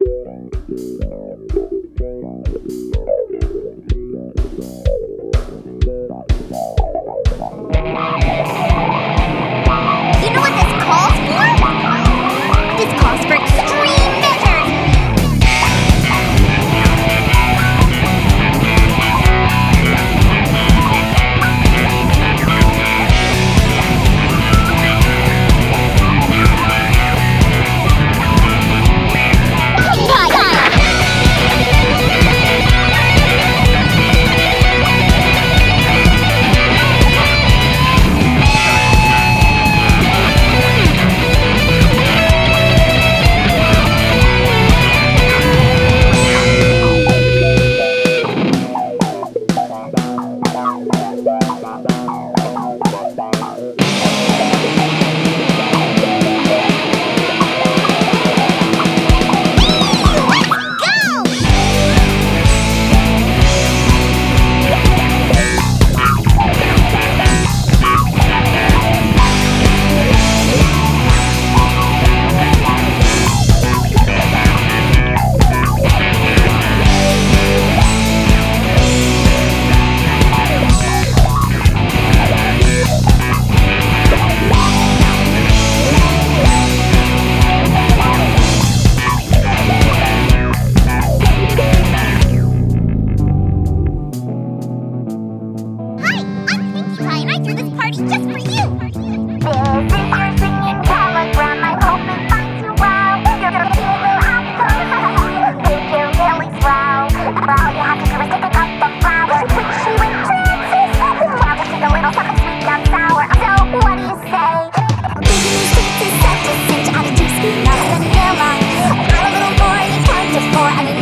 You know what this calls for? This calls for extreme measures! And I threw this party just for you! This is your singing telegram. I hope it finds you well. You're gonna feel the outcome. Make your really swell. All you have to do is take a cup of flour, which you in trances. Now just take a little something sweet and sour. So, what do you say? Baking sweet is such a cinch. Add a teaspoon of vanilla. Add a little more, you count to 4.